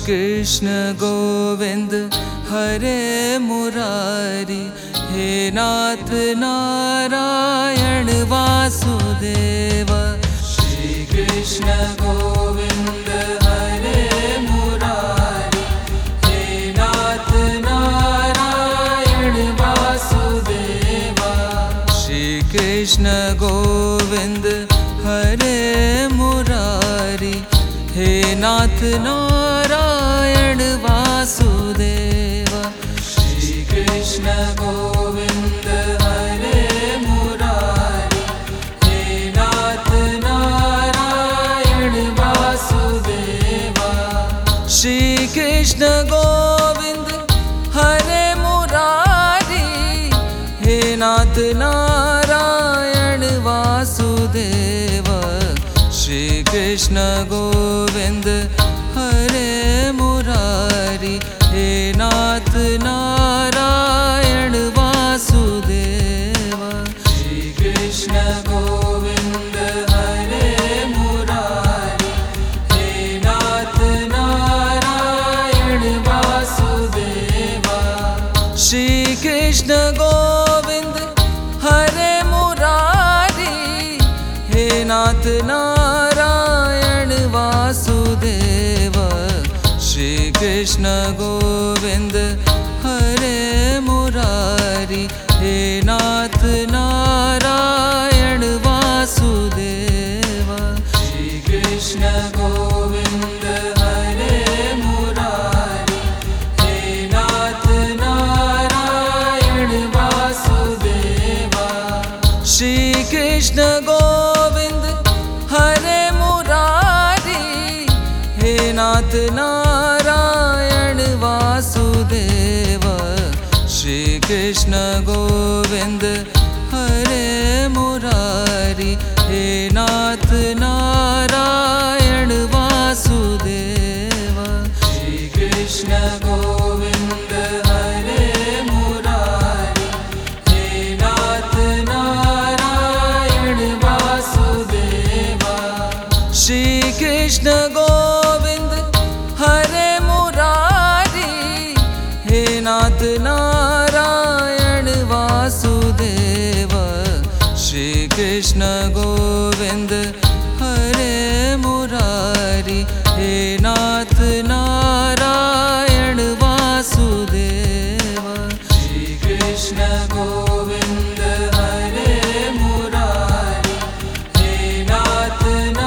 Krishna Govind हरे Murari, हे नाथ Narayan Vasudev. Shri Krishna Govind हरे Murari, हे नाथ Narayan Vasudev. Shri Krishna Govind हरे Murari, हे नाथ Narayan Vasudev. Shri Krishna Govind हरे Murari, हे नाथ Narayan Vasudev. Shri Krishna Govind हरे Murari, हे नाथ Narayan Vasudev. Shri Krishna Govind हरे Murari, हे नाथ Narayan Vasudev. Shri Krishna Govind हरे Murari, हे नाथ Narayan Vasudev. Shri Krishna Govind हरे Murari, हे नाथ Narayan Vasudev. Shri Krishna Govind हरे Murari, हे नाथ Narayan Vasudev. Shri Krishna Govind हरे Murari, हे नाथ Narayan Vasudev. Shri Krishna Govind हरे Murari, हे नाथ Narayan Vasudev. Shri Krishna Govind हरे Murari, हे नाथ Narayan Vasudev. Shri Krishna Govind हरे Murari, हे नाथ Narayan Vasudev. Shri Krishna Govind हरे Murari, हे नाथ Narayan Vasudev. Shri Krishna Govind हरे Murari, हे नाथ Narayan Vasudev. Shri Krishna Govind हरे Murari, हे नाथ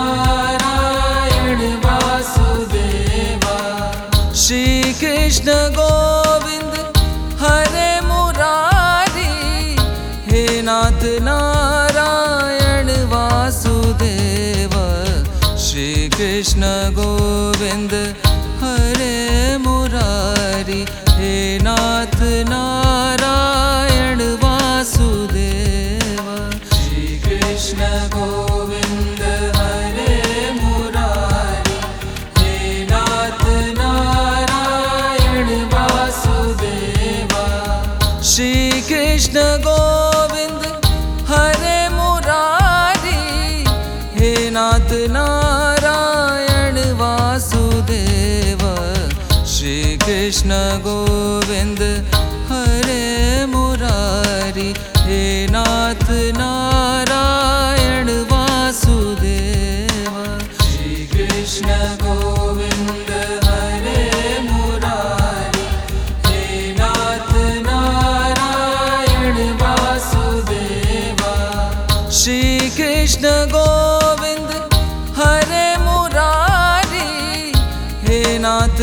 Narayan Vasudev. Shri Krishna Govind हरे Murari, हे नाथ Narayan Vasudev. Shri Krishna Govind हरे Murari, हे नाथ Narayan Vasudev. Shri Krishna Govind हरे Murari, हे नाथ Narayan Vasudev. Shri Krishna Govind हरे Murari, हे नाथ Narayan Vasudev. Shri Krishna Govind हरे Murari, हे नाथ Narayan Vasudev. Shri Krishna Govind हरे Murari, हे नाथ Narayan Vasudev. Shri Krishna Govind हरे Murari, हे नाथ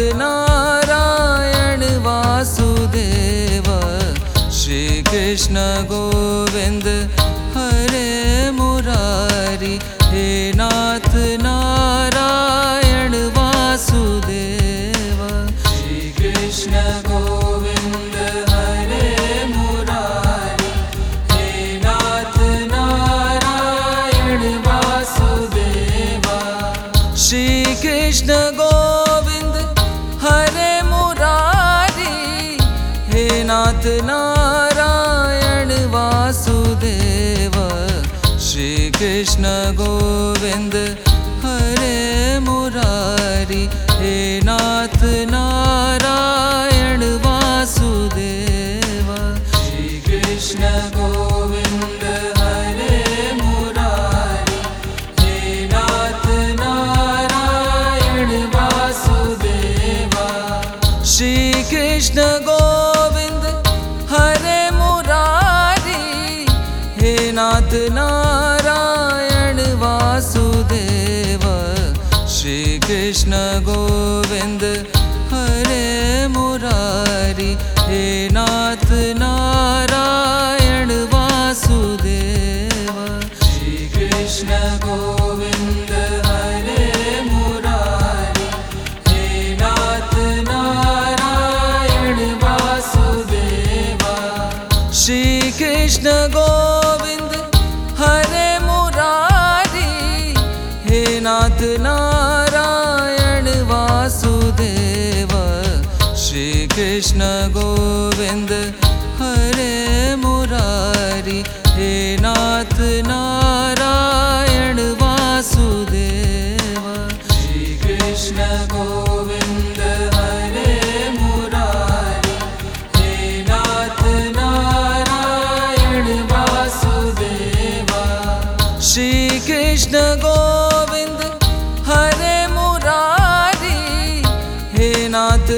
Narayan Vasudev. Shri Krishna Govind हरे Murari, हे नाथ Narayan Vasudev. Shri Krishna Govind हरे Murari, हे नाथ Narayan Vasudev. Shri Krishna Govind हरे Murari, हे नाथ Narayan Vasudev. Shri Krishna Govind हरे Murari, हे नाथ Krishna Govind हरे Murari, हे नाथ Narayan Vasudev. Shri Krishna Govind हरे Murari, हे नाथ Narayan Vasudev. Shri Krishna Govind हरे Murari, हे नाथ Narayan Vasudev. Shri Krishna Govind हरे Murari, हे नाथ Narayan Vasudev. Shri Krishna Govind हरे Murari, हे नाथ Narayan Vasudev. Shri Krishna Govind हरे Murari, हे नाथ Narayan Vasudev. Shri Krishna Govind हरे Murari, हे नाथ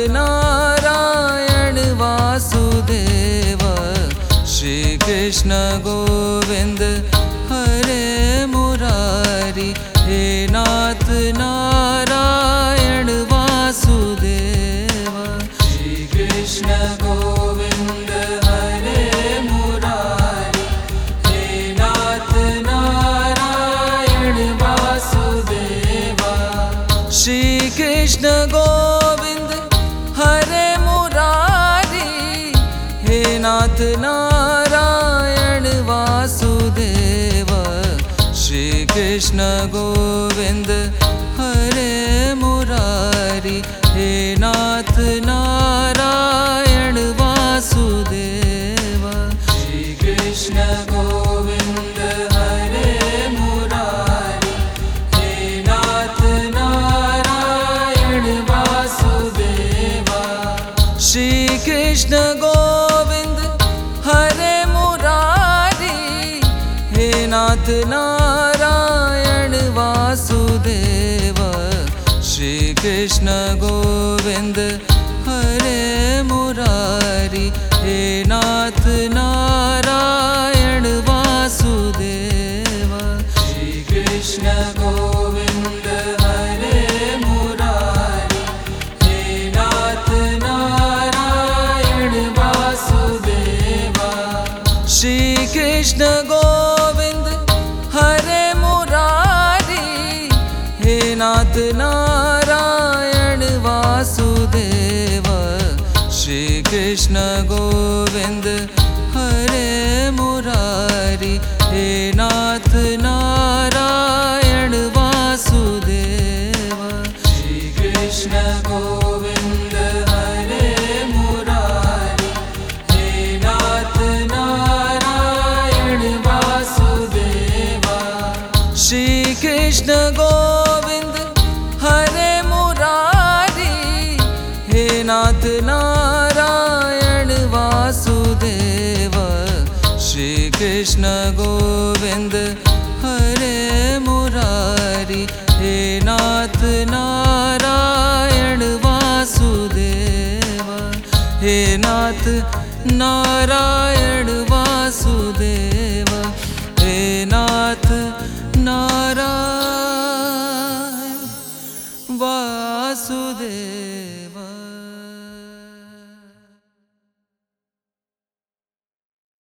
Narayan Vasudev. Shri Krishna Govind हरे Murari, हे नाथ Narayan Vasudev. Shri Krishna Govind हरे Murari, हे नाथ Narayan Vasudev. Shri Krishna Govind हरे Murari, हे नाथ Narayan Vasudev. Shri Krishna Govind हरे Murari, हे नाथ Narayan Vasudev. Shri Krishna Govind हरे Murari, हे नाथ Narayan Vasudev. Shri Krishna Govind हरे Murari, हे नाथ Narayan Vasudev. Shri Krishna Govind हरे Murari, हे नाथ Narayan Vasudev. Shri Krishna Govind हरे Murari, हे नाथ Narayan Vasudev. Shri Krishna Govind हरे Murari, हे नाथ Narayan Vasudev. Shri Krishna Govind हरे Murari, हे नाथ Narayan Vasudev. Shri Krishna Govind हरे Murari, हे नाथ Narayan Vasudev. Shri Krishna Govind हरे Murari, हे नाथ Narayan Vasudev. Shri Krishna Govind हरे Murari, हे नाथ Narayan Vasudev. हे नाथ Narayan Vasudev, हे नाथ Narayan Vasudev.